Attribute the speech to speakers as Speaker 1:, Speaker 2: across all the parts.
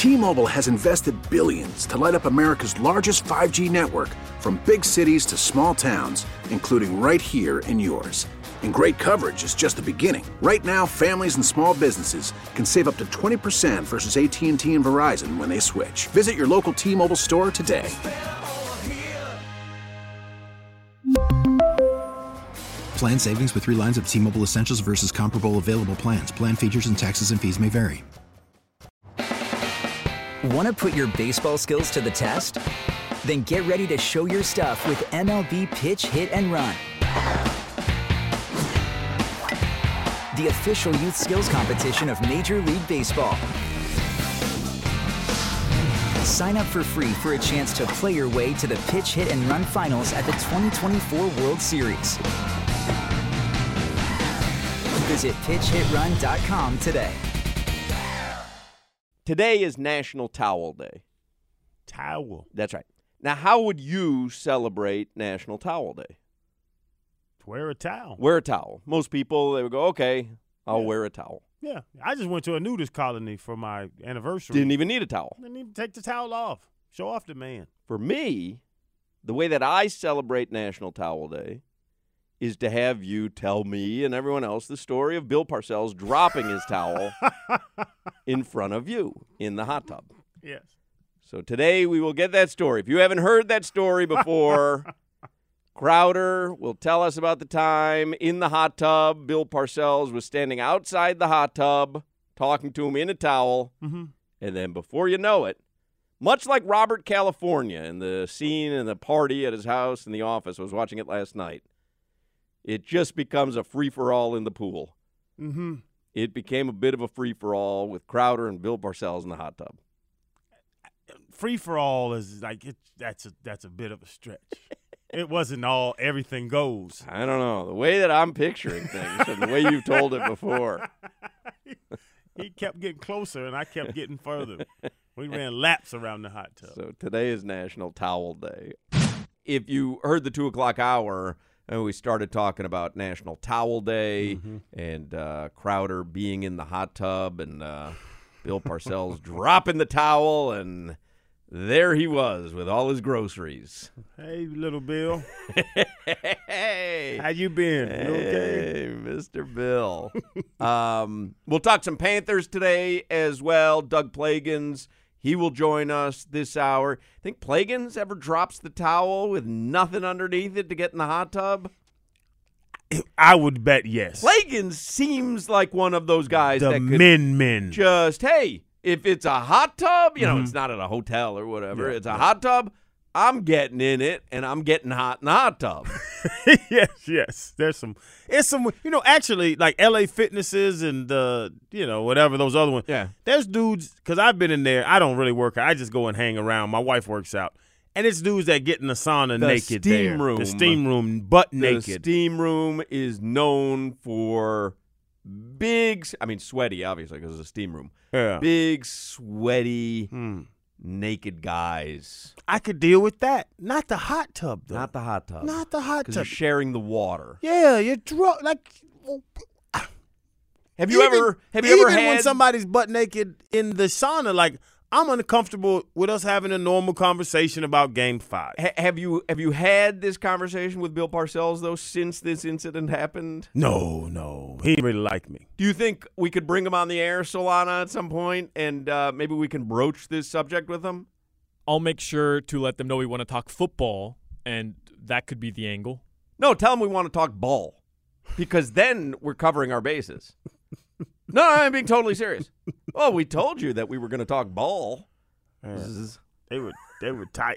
Speaker 1: T-Mobile has invested billions to light up America's largest 5G network, from big cities to small towns, including right here in yours. And great coverage is just the beginning. Right now, families and small businesses can save up to 20% versus AT&T and Verizon when they switch. Visit your local T-Mobile store today.
Speaker 2: Plan savings with 3 lines of T-Mobile Essentials versus comparable available plans. Plan features and taxes and fees may vary.
Speaker 3: Want to put your baseball skills to the test? Then get ready to show your stuff with MLB Pitch, Hit, and Run. The official youth skills competition of Major League Baseball. Sign up for free for a chance to play your way to the Pitch, Hit, and Run finals at the 2024 World Series. Visit pitchhitrun.com today.
Speaker 4: Today is National Towel Day.
Speaker 5: Towel?
Speaker 4: That's right. Now, how would you celebrate National Towel Day?
Speaker 5: Wear a towel.
Speaker 4: Wear a towel. Most people, they would go, okay, I'll wear a towel.
Speaker 5: Yeah. I just went to a nudist colony for my anniversary.
Speaker 4: Didn't even need a towel.
Speaker 5: Didn't even take the towel off. Show off the man.
Speaker 4: For me, the way that I celebrate National Towel Day is to have you tell me and everyone else the story of Bill Parcells dropping his towel in front of you in the hot tub.
Speaker 5: Yes.
Speaker 4: So today we will get that story. If you haven't heard that story before, Crowder will tell us about the time in the hot tub. Bill Parcells was standing outside the hot tub talking to him in a towel.
Speaker 5: Mm-hmm.
Speaker 4: And then before you know it, much like Robert California in the scene in the party at his house in the office, I was watching it last night, it just becomes a free-for-all in the pool.
Speaker 5: Mm-hmm.
Speaker 4: It became a bit of a free-for-all with Crowder and Bill Parcells in the hot tub.
Speaker 5: Free-for-all is like that's a bit of a stretch. It wasn't all everything goes.
Speaker 4: I don't know. The way that I'm picturing things and the way you've told it before.
Speaker 5: He kept getting closer, and I kept getting further. We ran laps around the hot tub.
Speaker 4: So today is National Towel Day. If you heard the 2 o'clock hour, and we started talking about National Towel Day and Crowder being in the hot tub and Bill Parcells dropping the towel, and there he was with all his groceries.
Speaker 5: Hey, little Bill.
Speaker 4: Hey.
Speaker 5: How you been? You okay?
Speaker 4: Hey, Mr. Bill. We'll talk some Panthers today as well. Doug Plagans, he will join us this hour. Think Plagans ever drops the towel with nothing underneath it to get in the hot tub?
Speaker 5: I would bet yes.
Speaker 4: Plagans seems like one of those guys
Speaker 5: the
Speaker 4: that could
Speaker 5: men.
Speaker 4: just, hey, if it's a hot tub, you know, it's not at a hotel or whatever.
Speaker 5: Yeah,
Speaker 4: it's a hot tub. I'm getting in it, and I'm getting hot in the hot tub.
Speaker 5: Yes. It's some, actually, like LA Fitnesses and, whatever, those other ones.
Speaker 4: Yeah.
Speaker 5: There's dudes, because I've been in there. I don't really work out. I just go and hang around. My wife works out. And it's dudes that get in the sauna naked there. The steam room, butt naked.
Speaker 4: The steam room is known for sweaty, obviously, because it's a steam room.
Speaker 5: Yeah.
Speaker 4: Big, sweaty, naked guys.
Speaker 5: I could deal with that. Not the hot tub, though.
Speaker 4: Not the hot tub.
Speaker 5: Not the hot
Speaker 4: Because
Speaker 5: tub.
Speaker 4: you're sharing the water.
Speaker 5: Yeah, you're drunk.
Speaker 4: Have you ever had
Speaker 5: when somebody's butt naked in the sauna? Like, I'm uncomfortable with us having a normal conversation about Game 5.
Speaker 4: Have you had this conversation with Bill Parcells, though, since this incident happened?
Speaker 5: No. He didn't really like me.
Speaker 4: Do you think we could bring him on the air, Solana, at some point, and maybe we can broach this subject with him?
Speaker 6: I'll make sure to let them know we want to talk football, and that could be the angle.
Speaker 4: No, tell them we want to talk ball, because then we're covering our bases. No, I'm being totally serious. Oh, we told you that we were going to talk ball.
Speaker 5: They were tight.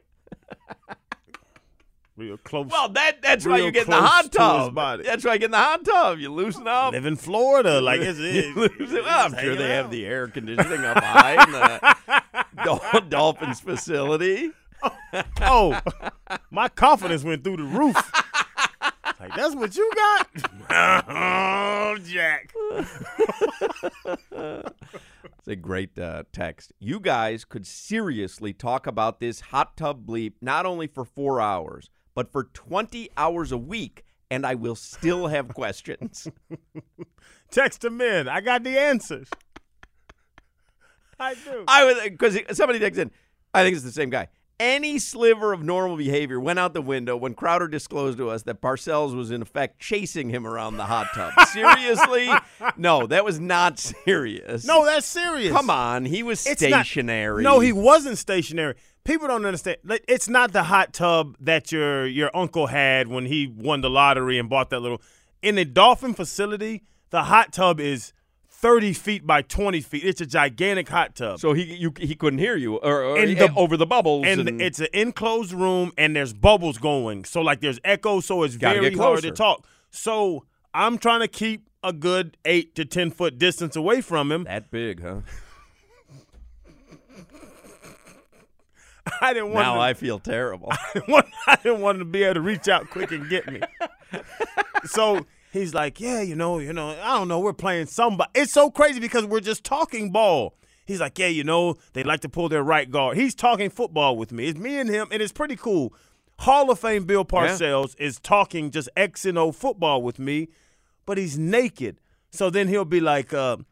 Speaker 5: Real close.
Speaker 4: Well, that's why you get in the hot tub. That's why you get in the hot tub. You loosen up.
Speaker 5: Live in Florida, like
Speaker 4: well, I'm sure they have the air conditioning up high in the Dolphins facility.
Speaker 5: Oh, my confidence went through the roof. Like, that's what you got? Oh, Jack.
Speaker 4: It's a great text. You guys could seriously talk about this hot tub bleep not only for 4 hours, but for 20 hours a week, and I will still have questions.
Speaker 5: Text them in. I got the answers. I do.
Speaker 4: Because somebody texted in, I think it's the same guy. Any sliver of normal behavior went out the window when Crowder disclosed to us that Parcells was, in effect, chasing him around the hot tub. Seriously? No, that was not serious.
Speaker 5: No, that's serious.
Speaker 4: Come on. He was stationary.
Speaker 5: No, he wasn't stationary. People don't understand. It's not the hot tub that your uncle had when he won the lottery and bought that little. In the Dolphin facility, the hot tub is 30 feet by 20 feet. It's a gigantic hot tub.
Speaker 4: So he couldn't hear you or over the bubbles.
Speaker 5: And it's an enclosed room, and there's bubbles going. So, there's echo, so it's very hard to talk. So I'm trying to keep a good 8 to 10 foot distance away from him.
Speaker 4: That big, huh?
Speaker 5: I didn't want.
Speaker 4: Now I feel terrible.
Speaker 5: I didn't want him to be able to reach out quick and get me. So he's like, yeah, I don't know, we're playing somebody. It's so crazy because we're just talking ball. He's like, yeah, they like to pull their right guard. He's talking football with me. It's me and him, and it's pretty cool. Hall of Fame Bill Parcells is talking just X and O football with me, but he's naked. So then he'll be like,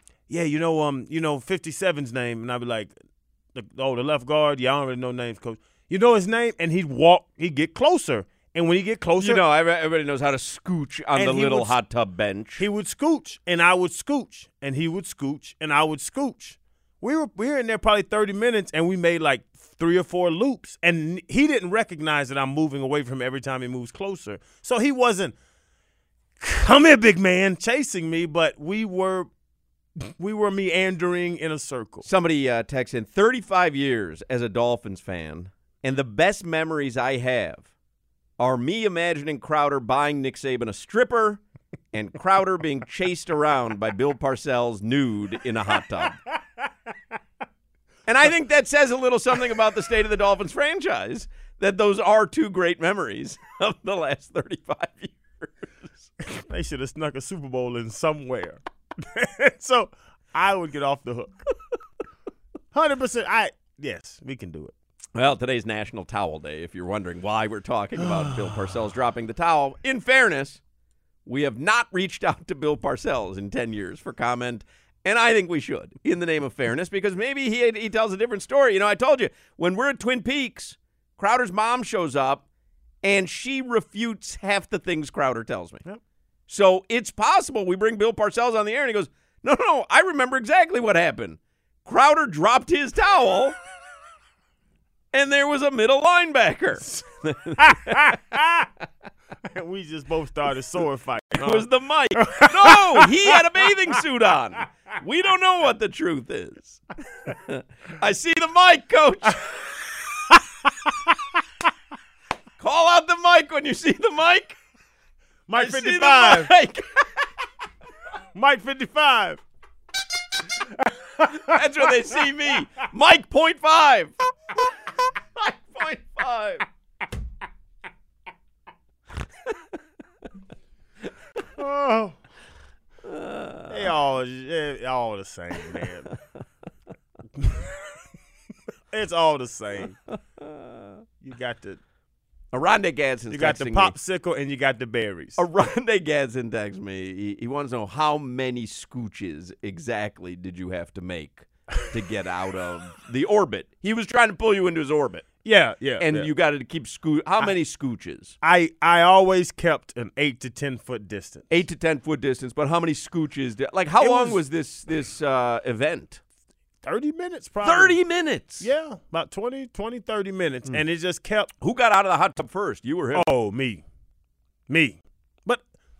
Speaker 5: 57's name, and I'll be like, the left guard. Yeah, I don't really know names, coach. You know his name, and he'd get closer. And when he get closer,
Speaker 4: everybody knows how to scooch on the little hot tub bench.
Speaker 5: He would scooch, and I would scooch, and he would scooch, and I would scooch. We were in there probably 30 minutes, and we made 3 or 4 loops, and he didn't recognize that I'm moving away from him every time he moves closer. So he wasn't, come here, big man, chasing me, but we were meandering in a circle.
Speaker 4: Somebody texted in, 35 years as a Dolphins fan, and the best memories I have are me imagining Crowder buying Nick Saban a stripper and Crowder being chased around by Bill Parcells nude in a hot tub. And I think that says a little something about the state of the Dolphins franchise, that those are 2 great memories of the last 35 years.
Speaker 5: They should have snuck a Super Bowl in somewhere. So I would get off the hook. 100%. Yes, we can do it.
Speaker 4: Well, today's National Towel Day, if you're wondering why we're talking about Bill Parcells dropping the towel. In fairness, we have not reached out to Bill Parcells in 10 years for comment, and I think we should, in the name of fairness, because maybe he tells a different story. I told you, when we're at Twin Peaks, Crowder's mom shows up, and she refutes half the things Crowder tells me.
Speaker 5: Yep.
Speaker 4: So it's possible we bring Bill Parcells on the air, and he goes, no, I remember exactly what happened. Crowder dropped his towel, and there was a middle linebacker.
Speaker 5: And we just both started sword fighting.
Speaker 4: It was the mic. No, he had a bathing suit on. We don't know what the truth is. I see the mic, Coach. Call out the mic when you see the mic.
Speaker 5: Mike 55. Mike 55.
Speaker 4: That's where they see me. Mike .5. Mike .5.
Speaker 5: Oh. They all the same, man. It's all the same. You got the
Speaker 4: Aronde Gadsden.
Speaker 5: You got the popsicle and you got the berries.
Speaker 4: Aronde Gadsden texts me. He wants to know how many scooches exactly did you have to make to get out of the orbit. He was trying to pull you into his orbit.
Speaker 5: Yeah.
Speaker 4: And you got to keep How many scooches?
Speaker 5: I always kept an 8 to 10 foot distance.
Speaker 4: 8 to 10 foot distance, but how many scooches? How long was this event?
Speaker 5: 30 minutes, probably.
Speaker 4: 30 minutes?
Speaker 5: Yeah, about 30 minutes. And it just kept.
Speaker 4: Who got out of the hot tub first? You or him?
Speaker 5: Oh, me. But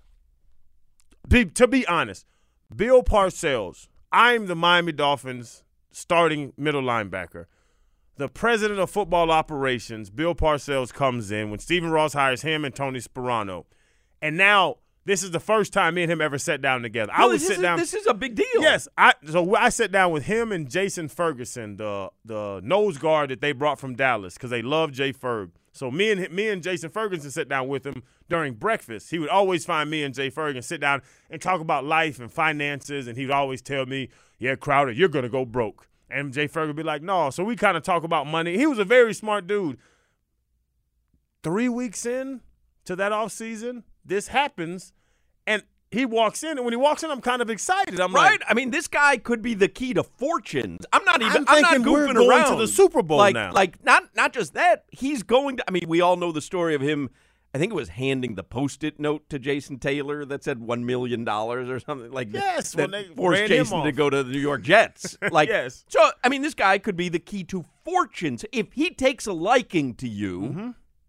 Speaker 5: to be honest, Bill Parcells, I'm the Miami Dolphins starting middle linebacker. The president of football operations, Bill Parcells, comes in when Stephen Ross hires him and Tony Sperano. And now this is the first time me and him ever sat down together.
Speaker 4: This is a big deal.
Speaker 5: Yes. I sat down with him and Jason Ferguson, the nose guard that they brought from Dallas because they love Jay Ferg. So me and Jason Ferguson sat down with him during breakfast. He would always find me and Jay Ferg and sit down and talk about life and finances, and he would always tell me, yeah, Crowder, you're going to go broke. And Jay Ferg would be like, no. So we kind of talk about money. He was a very smart dude. 3 weeks in to that offseason, this happens, and he walks in, and when he walks in, I'm kind of excited. I'm
Speaker 4: Right?
Speaker 5: like,
Speaker 4: I mean, this guy could be the key to fortunes. I'm not
Speaker 5: I'm thinking
Speaker 4: not
Speaker 5: we're
Speaker 4: goofing
Speaker 5: going
Speaker 4: around.
Speaker 5: to the Super Bowl now.
Speaker 4: Like, not just that. He's going to. I mean, we all know the story of him. I think it was handing the Post-it note to Jason Taylor that said $1 million or something like
Speaker 5: Yes,
Speaker 4: that.
Speaker 5: when they
Speaker 4: Forced
Speaker 5: ran him
Speaker 4: Jason to
Speaker 5: off.
Speaker 4: go to the New York Jets. Like,
Speaker 5: Yes.
Speaker 4: So, I mean, this guy could be the key to fortunes if he takes a liking to you.
Speaker 5: Mm-hmm.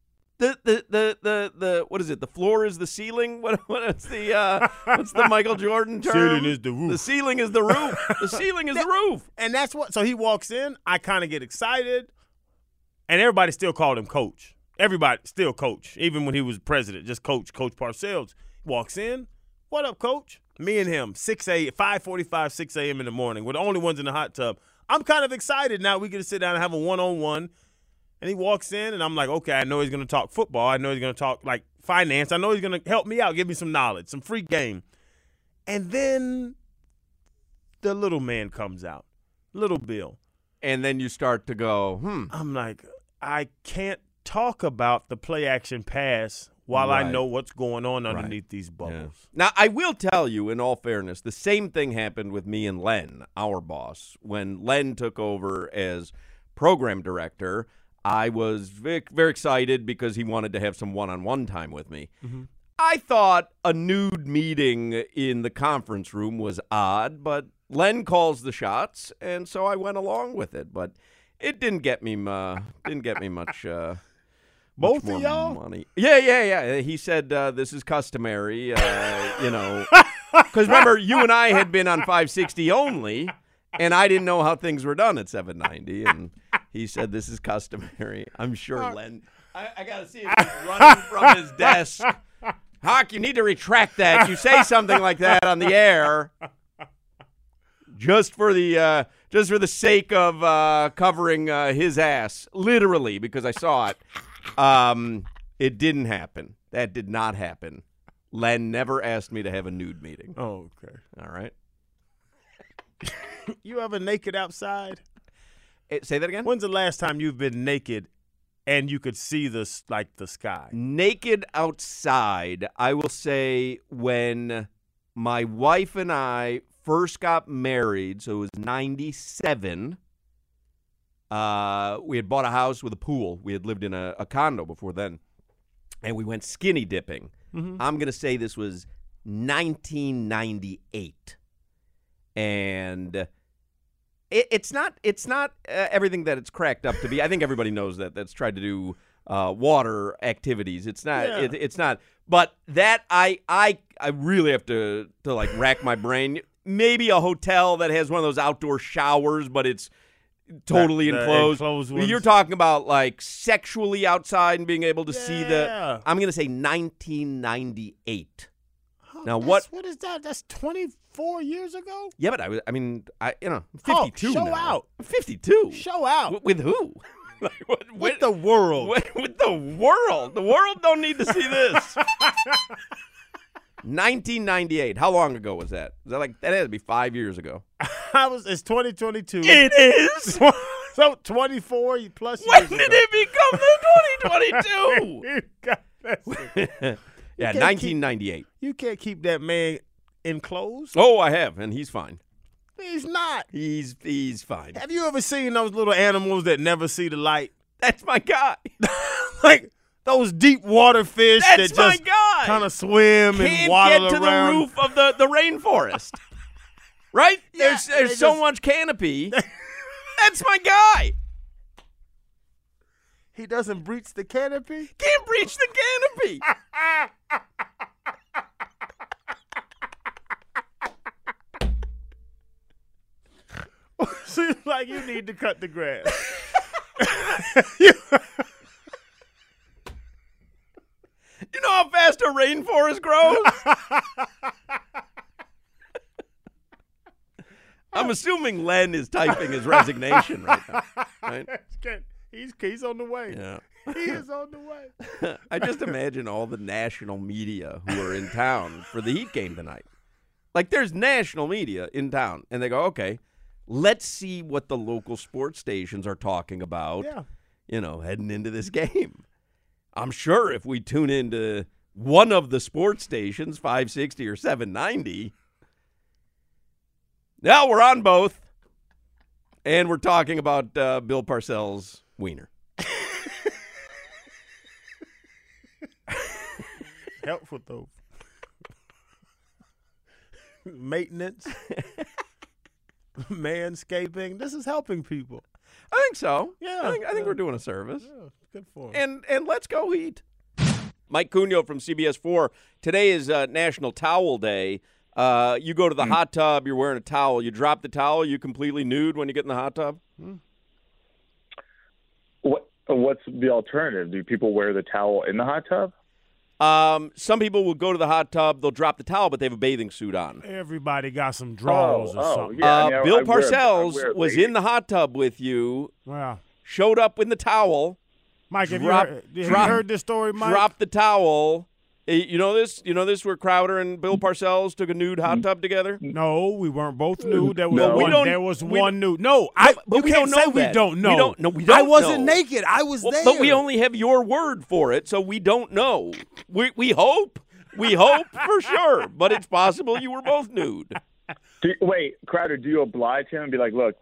Speaker 4: The what is it? The floor is the ceiling. What's the Michael Jordan term?
Speaker 5: Ceiling is the roof.
Speaker 4: The ceiling is the roof. The ceiling is the roof.
Speaker 5: And that's what. So he walks in. I kind of get excited, and everybody still called him coach. Everybody still coach, even when he was president. Just Coach Parcells walks in. What up, coach? Me and him, 5:45, 6 a.m. in the morning. We're the only ones in the hot tub. I'm kind of excited now. We get to sit down and have a one-on-one. And he walks in, and I'm like, okay, I know he's going to talk football. I know he's going to talk, like, finance. I know he's going to help me out, give me some knowledge, some free game. And then the little man comes out, Little Bill.
Speaker 4: And then you start to go,
Speaker 5: I'm like, I can't talk about the play-action pass while I
Speaker 4: Right.
Speaker 5: know what's going on underneath these bubbles.
Speaker 4: Now, I will tell you, in all fairness, the same thing happened with me and Len, our boss. When Len took over as program director, I was very, very excited because he wanted to have some one-on-one time with me.
Speaker 5: Mm-hmm.
Speaker 4: I thought a nude meeting in the conference room was odd, but Len calls the shots, and so I went along with it. But it didn't get me much.
Speaker 5: Both
Speaker 4: more
Speaker 5: of y'all?
Speaker 4: money. Yeah. He said this is customary, because remember you and I had been on 560 only, and I didn't know how things were done at 790, and he said this is customary. I'm sure Len. I gotta see if he's running from his desk. Hawk, you need to retract that. You say something like that on the air, just for the sake of covering his ass, literally, because I saw it. It didn't happen. That did not happen. Len never asked me to have a nude meeting.
Speaker 5: Oh, okay.
Speaker 4: All right.
Speaker 5: You ever naked outside?
Speaker 4: Say that again?
Speaker 5: When's the last time you've been naked and you could see the sky?
Speaker 4: Naked outside, I will say when my wife and I first got married, so it was 97. We had bought a house with a pool. We had lived in a condo before then. And we went skinny dipping.
Speaker 5: Mm-hmm.
Speaker 4: I'm going to say this was 1998. And it's not everything that it's cracked up to be. I think everybody knows that. That's tried to do water activities. It's not.
Speaker 5: Yeah.
Speaker 4: It's not. But that I really have to like rack my brain. Maybe a hotel that has one of those outdoor showers, but it's totally
Speaker 5: The
Speaker 4: enclosed.
Speaker 5: ones?
Speaker 4: You're talking about like sexually outside and being able to see the.
Speaker 5: Yeah.
Speaker 4: I'm going to say 1998. Now
Speaker 5: What is that? That's 24 years ago?
Speaker 4: Yeah, but I'm 52
Speaker 5: Hulk, show
Speaker 4: now.
Speaker 5: out.
Speaker 4: I'm 52.
Speaker 5: Show out.
Speaker 4: With who? Like,
Speaker 5: With the world.
Speaker 4: With the world. The world don't need to see this. 1998. How long ago was that? Is that that had to be 5 years ago.
Speaker 5: It's 2022.
Speaker 4: It is.
Speaker 5: So 24 plus
Speaker 4: When
Speaker 5: years
Speaker 4: did
Speaker 5: ago.
Speaker 4: it become the 2022? Yeah,
Speaker 5: can't
Speaker 4: 1998.
Speaker 5: You can't keep that man enclosed.
Speaker 4: Oh, I have, and he's fine.
Speaker 5: He's not.
Speaker 4: He's fine.
Speaker 5: Have you ever seen those little animals that never see the light?
Speaker 4: That's my guy.
Speaker 5: Like those deep water fish
Speaker 4: That's
Speaker 5: that
Speaker 4: my
Speaker 5: just
Speaker 4: guy.
Speaker 5: kind of swim and
Speaker 4: Can't
Speaker 5: waddle
Speaker 4: get to
Speaker 5: around.
Speaker 4: the roof of the rainforest. Right?
Speaker 5: Yeah,
Speaker 4: There's
Speaker 5: they
Speaker 4: so
Speaker 5: just-
Speaker 4: much canopy. That's my guy.
Speaker 5: He doesn't breach the canopy.
Speaker 4: Can't breach the canopy.
Speaker 5: Seems like you need to cut the grass.
Speaker 4: You know how fast a rainforest grows? I'm assuming Len is typing his resignation right now. Right?
Speaker 5: He's on the way.
Speaker 4: Yeah.
Speaker 5: He is on the way.
Speaker 4: I just imagine all the national media who are in town for the Heat game tonight. Like, there's national media in town, and they go, okay, let's see what the local sports stations are talking about,
Speaker 5: Yeah.
Speaker 4: heading into this game. I'm sure if we tune into one of the sports stations, 560 or 790. Now we're on both, and we're talking about Bill Parcells' wiener.
Speaker 5: Help with the maintenance, manscaping. This is helping people.
Speaker 4: I think so.
Speaker 5: Yeah,
Speaker 4: I think we're doing a service.
Speaker 5: Yeah, good for him.
Speaker 4: And let's go Heat. Mike Cugno from CBS 4. Today is National Towel Day. You go to the hot tub, you're wearing a towel. You drop the towel, you completely nude when you get in the hot tub?
Speaker 7: What's the alternative? Do people wear the towel in the hot tub?
Speaker 4: Some people will go to the hot tub, they'll drop the towel, but they have a bathing suit on.
Speaker 5: Everybody got some drawers or something.
Speaker 7: Yeah, I mean,
Speaker 4: Bill
Speaker 7: I wear
Speaker 4: Parcells was in the hot tub with you,
Speaker 5: Wow.
Speaker 4: showed up in the towel,
Speaker 5: Mike, have you heard this story, Mike?
Speaker 4: dropped the towel. You know this? You know this where Crowder and Bill Parcells took a nude hot tub together?
Speaker 5: No, we weren't both nude. There was
Speaker 7: No.
Speaker 5: one. There was one nude. No,
Speaker 4: but
Speaker 5: you
Speaker 4: we
Speaker 5: can't
Speaker 4: don't
Speaker 5: say
Speaker 4: know
Speaker 5: we
Speaker 4: that.
Speaker 5: don't know.
Speaker 4: We don't know. We don't
Speaker 5: I wasn't
Speaker 4: know.
Speaker 5: naked. I was there.
Speaker 4: But we only have your word for it, so we don't know. We hope. We hope for sure, but it's possible you were both nude.
Speaker 7: Wait, Crowder, do you oblige him and be like, look,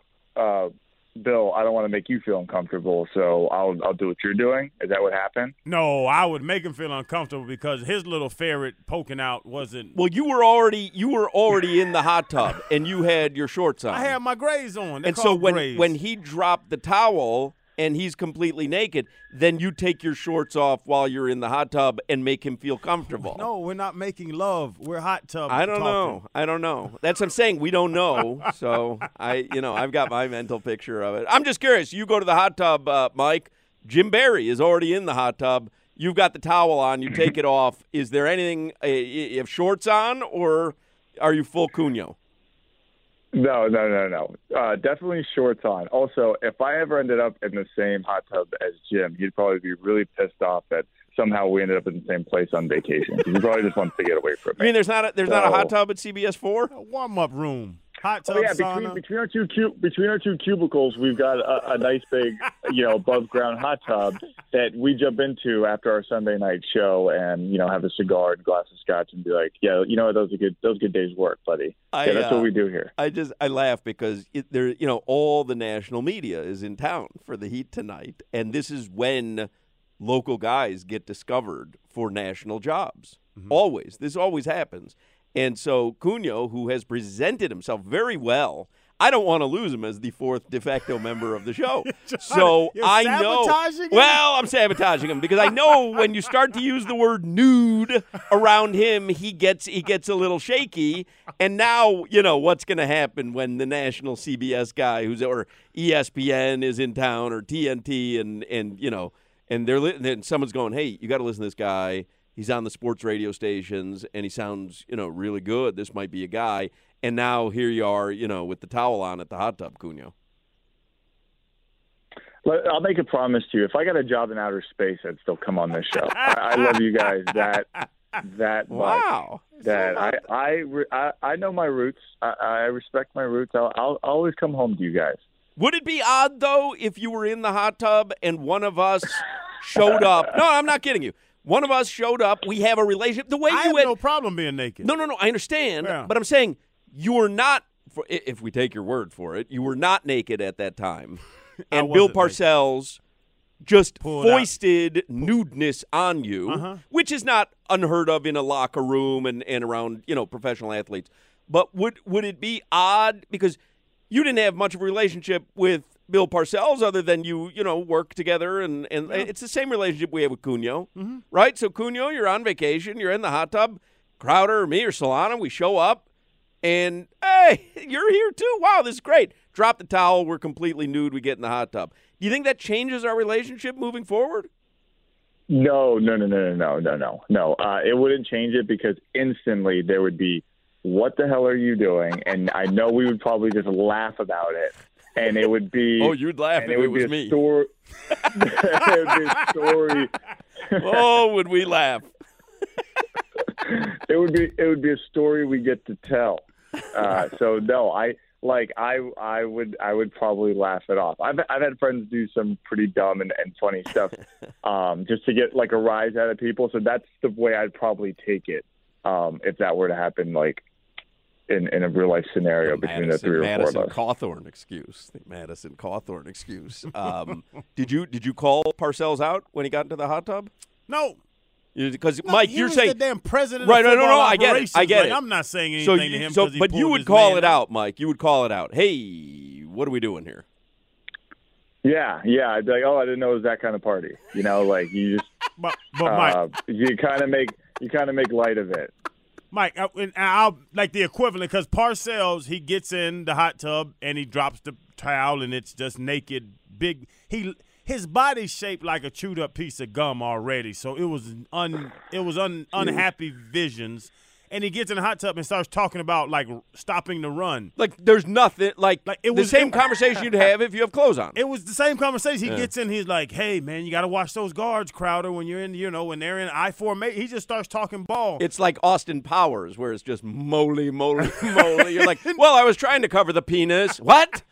Speaker 7: Bill, I don't want to make you feel uncomfortable, so I'll do what you're doing? Is that what happened?
Speaker 5: No, I would make him feel uncomfortable because his little ferret poking out wasn't.
Speaker 4: Well, you were already in the hot tub, and you had your shorts on.
Speaker 5: I had my grays on. They're
Speaker 4: and so
Speaker 5: called
Speaker 4: when
Speaker 5: grays.
Speaker 4: he dropped the towel and he's completely naked, then you take your shorts off while you're in the hot tub and make him feel comfortable.
Speaker 5: No, we're not making love. We're hot tub.
Speaker 4: I don't
Speaker 5: talking.
Speaker 4: know. I don't know. That's what I'm saying. We don't know. So I've got my mental picture of it. I'm just curious. You go to the hot tub, Mike. Jim Barry is already in the hot tub. You've got the towel on. You take it off. Is there anything? You have shorts on, or are you full Cugno?
Speaker 7: No. Definitely shorts on. Also, if I ever ended up in the same hot tub as Jim, he'd probably be really pissed off that somehow we ended up in the same place on vacation. He probably just wants to get away from me.
Speaker 4: I mean, there's not a hot tub at CBS 4?
Speaker 5: A warm-up room. Hot tub, sauna.
Speaker 7: between our two cubicles, we've got a nice big, above ground hot tub that we jump into after our Sunday night show, and have a cigar and a glass of scotch, and be like, yeah, those are good days' work, buddy. That's what we do here.
Speaker 4: I laugh because all the national media is in town for the Heat tonight, and this is when local guys get discovered for national jobs. Always, this always happens. And so Cugno, who has presented himself very well, I don't want to lose him as the fourth de facto member of the show. So
Speaker 5: You're
Speaker 4: I know.
Speaker 5: sabotaging him?
Speaker 4: Well, I'm sabotaging him because I know when you start to use the word nude around him, he gets a little shaky. And now what's going to happen when the national CBS guy or ESPN is in town or TNT and then someone's going, hey, you got to listen to this guy. He's on the sports radio stations, and he sounds, really good. This might be a guy. And now here you are, with the towel on at the hot tub, Cugno.
Speaker 7: I'll make a promise to you. If I got a job in outer space, I'd still come on this show. I love you guys that much.
Speaker 4: Wow.
Speaker 7: That I know my roots. I respect my roots. I'll always come home to you guys.
Speaker 4: Would it be odd, though, if you were in the hot tub and one of us showed up? No, I'm not kidding you. One of us showed up. We have a relationship. The way
Speaker 5: I
Speaker 4: you
Speaker 5: have no problem being naked.
Speaker 4: No. I understand.
Speaker 5: Yeah.
Speaker 4: But I'm saying you were not, if we take your word for it, you were not naked at that time. And Bill Parcells just foisted nudeness on you, which is not unheard of in a locker room and around, professional athletes. But would it be odd? Because you didn't have much of a relationship with Bill Parcells other than you work together, and it's the same relationship we have with Cugno, right? So Cugno, you're on vacation, you're in the hot tub. Crowder or me or Solana, we show up, and hey, you're here too. Wow, this is great. Drop the towel, we're completely nude, we get in the hot tub. Do you think that changes our relationship moving forward?
Speaker 7: No. It wouldn't change it because instantly there would be, what the hell are you doing? And I know we would probably just laugh about it. And it would be.
Speaker 4: Oh, you'd laugh if it was me.
Speaker 7: It would be a story.
Speaker 4: Oh, would we laugh?
Speaker 7: It would be a story we get to tell. So no, like I would probably laugh it off. I've had friends do some pretty dumb and funny stuff just to get like a rise out of people. So that's the way I'd probably take it if that were to happen, like in a real life scenario between the three or four of us.
Speaker 4: The Madison Cawthorn excuse. Did you call Parcells out when he got into the hot tub?
Speaker 5: No.
Speaker 4: Because Mike, you're
Speaker 5: was
Speaker 4: saying
Speaker 5: the damn president.
Speaker 4: Right?
Speaker 5: Of
Speaker 4: No.
Speaker 5: operations.
Speaker 4: I get it.
Speaker 5: I'm not saying anything to him.
Speaker 4: But you would call it out, Mike. You would call it out. Hey, what are we doing here?
Speaker 7: Yeah. I'd be like, oh, I didn't know it was that kind of party. You know, like you just,
Speaker 5: but Mike,
Speaker 7: you kind of make light of it.
Speaker 5: Mike, I'll like the equivalent because Parcells, he gets in the hot tub and he drops the towel and it's just naked, big. His body's shaped like a chewed up piece of gum already, so it was unhappy visions. And he gets in the hot tub and starts talking about like stopping the run.
Speaker 4: Like there's nothing like it was the same
Speaker 5: it,
Speaker 4: conversation you'd have if you have clothes on.
Speaker 5: It was the same conversation. He gets in, he's like, "Hey man, you got to watch those guards, Crowder, when you're in, when they're in I formation." He just starts talking ball.
Speaker 4: It's like Austin Powers, where it's just moly. You're like, well, I was trying to cover the penis. What?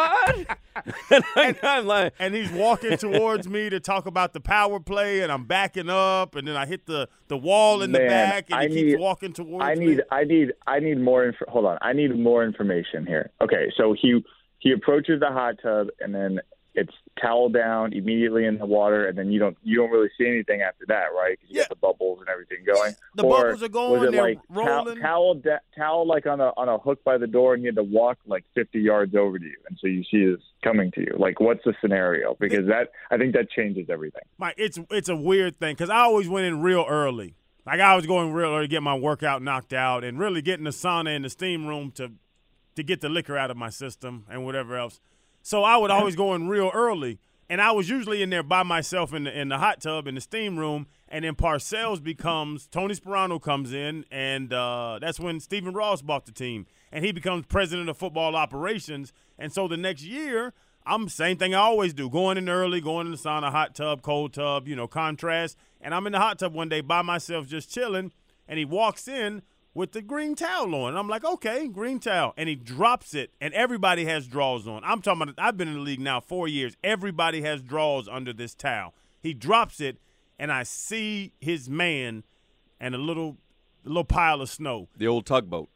Speaker 4: And I'm like,
Speaker 5: and he's walking towards me to talk about the power play, and I'm backing up, and then I hit the wall in the back, and he keeps walking towards me.
Speaker 7: I need more hold on. I need more information here. Okay, so he approaches the hot tub, and then it's towel down immediately in the water, and then you don't really see anything after that, right? 'Cause you get the bubbles and everything going.
Speaker 5: The bubbles are going.
Speaker 7: Was it
Speaker 5: they're
Speaker 7: like
Speaker 5: rolling.
Speaker 7: towel like on a hook by the door, and you had to walk like 50 yards over to you, and so you see this coming to you. Like, what's the scenario? Because I think that changes everything.
Speaker 5: Mike, it's a weird thing because I always went in real early. Like I was going real early to get my workout knocked out, and really getting the sauna and the steam room to get the liquor out of my system and whatever else. So I would always go in real early, and I was usually in there by myself in the hot tub in the steam room, and then Parcells Tony Sperano comes in, and that's when Stephen Ross bought the team, and he becomes president of football operations. And so the next year, I'm same thing I always do, going in early, going in the sauna, hot tub, cold tub, contrast, and I'm in the hot tub one day by myself just chilling, and he walks in with the green towel on. And I'm like, okay, green towel. And he drops it, and everybody has drawers on. I'm talking about, I've been in the league now 4 years. Everybody has drawers under this towel. He drops it, and I see his man and a little pile of snow.
Speaker 4: The old tugboat.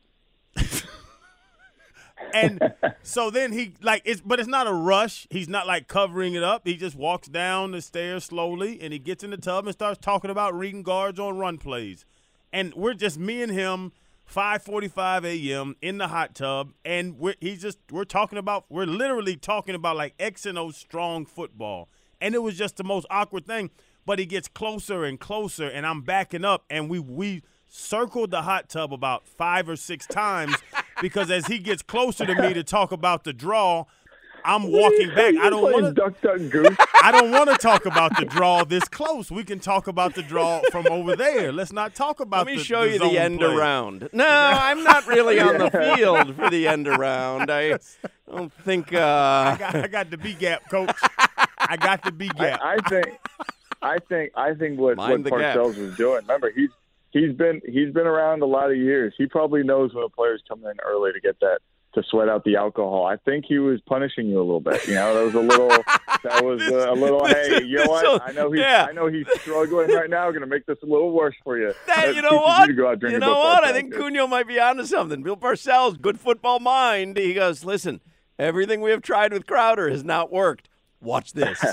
Speaker 5: And so then but it's not a rush. He's not like covering it up. He just walks down the stairs slowly, and he gets in the tub and starts talking about reading guards on run plays. And we're just me and him, 5:45 a.m. in the hot tub, and we're literally talking about like X and O strong football. And it was just the most awkward thing. But he gets closer and closer, and I'm backing up, and we circled the hot tub about 5 or 6 times because as he gets closer to me to talk about the draw, I'm walking back. I don't want to
Speaker 7: duck, goose.
Speaker 5: I don't want to talk about the draw this close. We can talk about the draw from over there. Let's not talk about.
Speaker 4: Let me show you
Speaker 5: zone
Speaker 4: the end
Speaker 5: play.
Speaker 4: around. No, I'm not really on the field for the end around. I don't think.
Speaker 5: I got the B gap, coach. I got the B gap.
Speaker 7: I think what Parcells was doing. Remember, he's been around a lot of years. He probably knows when a player's coming in early to get that, to sweat out the alcohol. I think he was punishing you a little bit. That was a little. Hey, you know what? I know he's struggling right now. Going to make this a little worse for you.
Speaker 4: You know what? I think Cunio might be onto something. Bill Parcells, good football mind. He goes, listen, everything we have tried with Crowder has not worked. Watch this.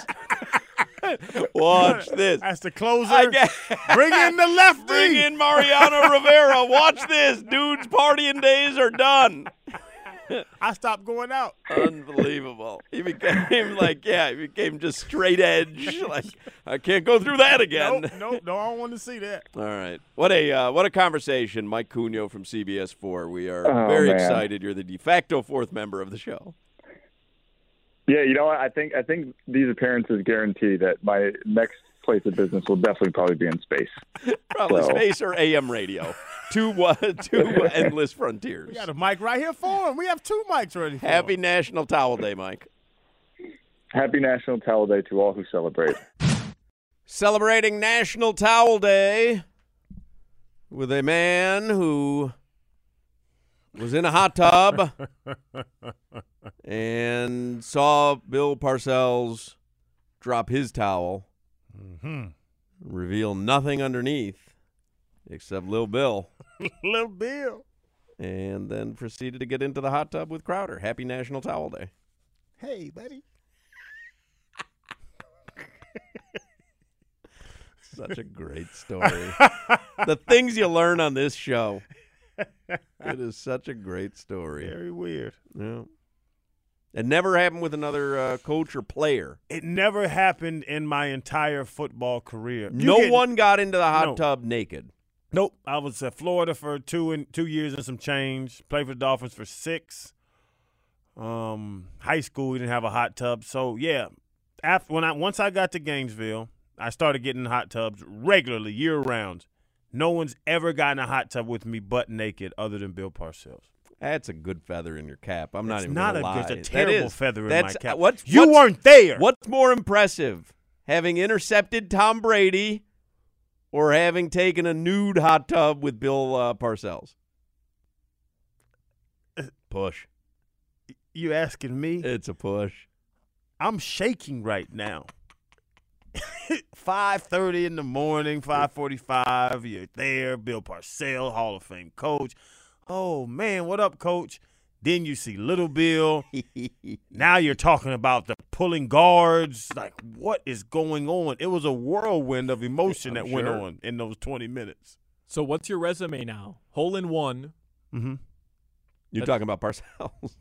Speaker 4: Watch this.
Speaker 5: That's the closer. Bring in the lefty.
Speaker 4: Bring in Mariano Rivera. Watch this. Dude's partying days are done.
Speaker 5: I stopped going out.
Speaker 4: Unbelievable. He became just straight edge. Like, I can't go through that again.
Speaker 5: Nope, no, I don't want to see that.
Speaker 4: All right. What a conversation. Mike Cunio from CBS 4. We are very excited. You're the de facto 4th member of the show.
Speaker 7: Yeah, you know what? I think these appearances guarantee that my next place of business will definitely probably be in space.
Speaker 4: Probably space or AM radio. Two endless frontiers.
Speaker 5: We got a mic right here for him. We have 2 mics ready for him.
Speaker 4: Happy National Towel Day, Mike.
Speaker 7: Happy National Towel Day to all who celebrate.
Speaker 4: Celebrating National Towel Day with a man who was in a hot tub and saw Bill Parcells drop his towel, reveal nothing underneath except Lil Bill.
Speaker 5: Lil Bill.
Speaker 4: And then proceeded to get into the hot tub with Crowder. Happy National Towel Day.
Speaker 5: Hey, buddy.
Speaker 4: Such a great story. The things you learn on this show. It is such a great story.
Speaker 5: Very weird.
Speaker 4: Yeah. It never happened with another coach or player.
Speaker 5: It never happened in my entire football career.
Speaker 4: No one got into the hot tub naked.
Speaker 5: Nope. I was at Florida for 2 years and some change. Played for the Dolphins for 6. High school, we didn't have a hot tub. So, yeah, once I got to Gainesville, I started getting in hot tubs regularly, year-round. No one's ever gotten a hot tub with me butt naked other than Bill Parcells.
Speaker 4: That's a good feather in your cap. I'm not even
Speaker 5: going
Speaker 4: to lie.
Speaker 5: It's a terrible feather in my cap.
Speaker 4: You
Speaker 5: weren't there.
Speaker 4: What's more impressive, having intercepted Tom Brady or having taken a nude hot tub with Bill Parcells? Push.
Speaker 5: You asking me?
Speaker 4: It's a push.
Speaker 5: I'm shaking right now. 5:30 in the morning, 5:45. You're there. Bill Parcells, Hall of Fame coach. Oh, man, what up, coach? Then you see Little Bill. Now you're talking about the pulling guards. Like, what is going on? It was a whirlwind of emotion that went on in those 20 minutes.
Speaker 6: So what's your resume now? Hole in one.
Speaker 5: Mm-hmm.
Speaker 4: You're talking about Parcells.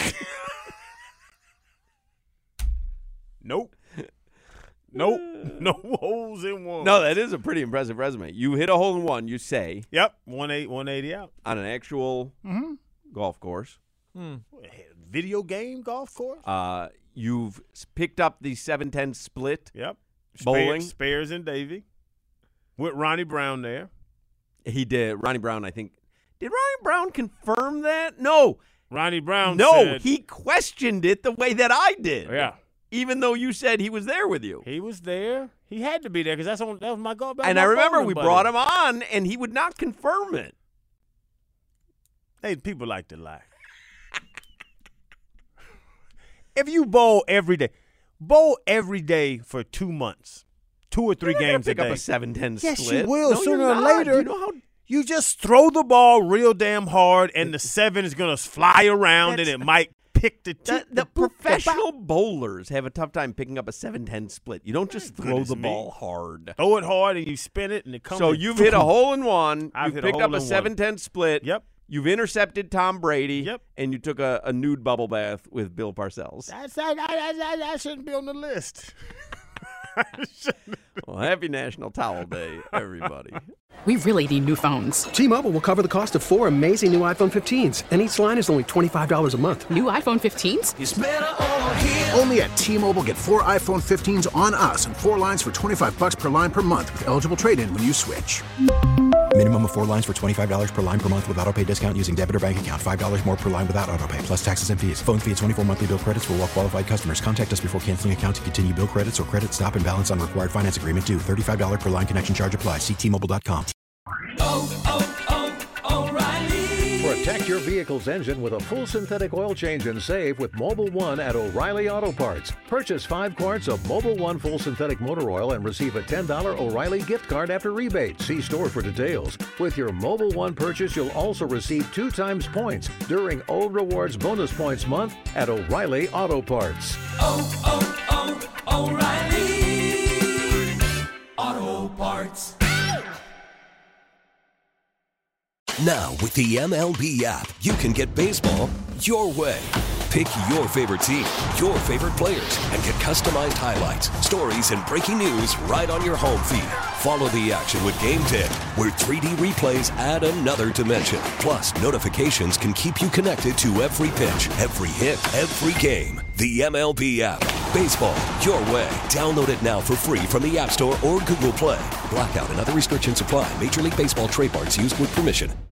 Speaker 5: Nope. Nope. No holes in one.
Speaker 4: No, that is a pretty impressive resume. You hit a hole in one, you say.
Speaker 5: Yep, 180 out.
Speaker 4: On an actual golf course.
Speaker 5: Video game golf course?
Speaker 4: You've picked up the 710 split.
Speaker 5: Yep.
Speaker 4: Bowling.
Speaker 5: Spares and Davey. With Ronnie Brown there.
Speaker 4: He did. Ronnie Brown, I think. Did Ronnie Brown confirm that? No.
Speaker 5: Ronnie Brown
Speaker 4: said. He questioned it the way that I did.
Speaker 5: Yeah.
Speaker 4: Even though you said he was there with you.
Speaker 5: He was there. He had to be there because that was my goal.
Speaker 4: And I remember we brought him on, and he would not confirm it.
Speaker 5: Hey, people like to lie. If you bowl every day for 2 months, 2 or 3 games a day.
Speaker 4: Pick up a 7-10
Speaker 5: yes,
Speaker 4: split.
Speaker 5: you will.
Speaker 4: No,
Speaker 5: sooner or later.
Speaker 4: You know how
Speaker 5: you just throw the ball real damn hard, and the 7 is going to fly around, and it might pick the
Speaker 4: professional bowlers have a tough time picking up a 7-10 split. You don't just throw the ball hard.
Speaker 5: Throw it hard, and you spin it, and it comes.
Speaker 4: So you've hit a hole in one.
Speaker 5: I've
Speaker 4: you've picked up a 7-10 split.
Speaker 5: Yep.
Speaker 4: You've intercepted Tom Brady.
Speaker 5: Yep.
Speaker 4: And you took a nude bubble bath with Bill Parcells.
Speaker 5: I shouldn't be on the list.
Speaker 4: Well, happy National Towel Day, everybody.
Speaker 8: We really need new phones.
Speaker 9: T-Mobile will cover the cost of 4 amazing new iPhone 15s, and each line is only $25 a month.
Speaker 8: New iPhone 15s?
Speaker 1: It's better over here. Only at T-Mobile, get 4 iPhone 15s on us and 4 lines for $25 per line per month with eligible trade-in when you switch.
Speaker 2: Minimum of 4 lines for $25 per line per month with autopay discount using debit or bank account. $5 more per line without autopay, plus taxes and fees. Phone fee at 24 monthly bill credits for well-qualified customers. Contact us before canceling account to continue bill credits or credit stop and balance on required finance agreement due. $35 per line connection charge applies. See T-Mobile.com.
Speaker 10: O'Reilly. Protect your vehicle's engine with a full synthetic oil change and save with Mobil 1 at O'Reilly Auto Parts. Purchase 5 quarts of Mobil 1 full synthetic motor oil and receive a $10 O'Reilly gift card after rebate. See store for details. With your Mobil 1 purchase, you'll also receive 2 times points during O Rewards Bonus Points Month at O'Reilly Auto Parts.
Speaker 11: O'Reilly Auto Parts.
Speaker 12: Now, with the MLB app, you can get baseball your way. Pick your favorite team, your favorite players, and get customized highlights, stories, and breaking news right on your home feed. Follow the action with Game 10, where 3D replays add another dimension. Plus, notifications can keep you connected to every pitch, every hit, every game. The MLB app. Baseball your way. Download it now for free from the App Store or Google Play. Blackout and other restrictions apply. Major League Baseball trademarks used with permission.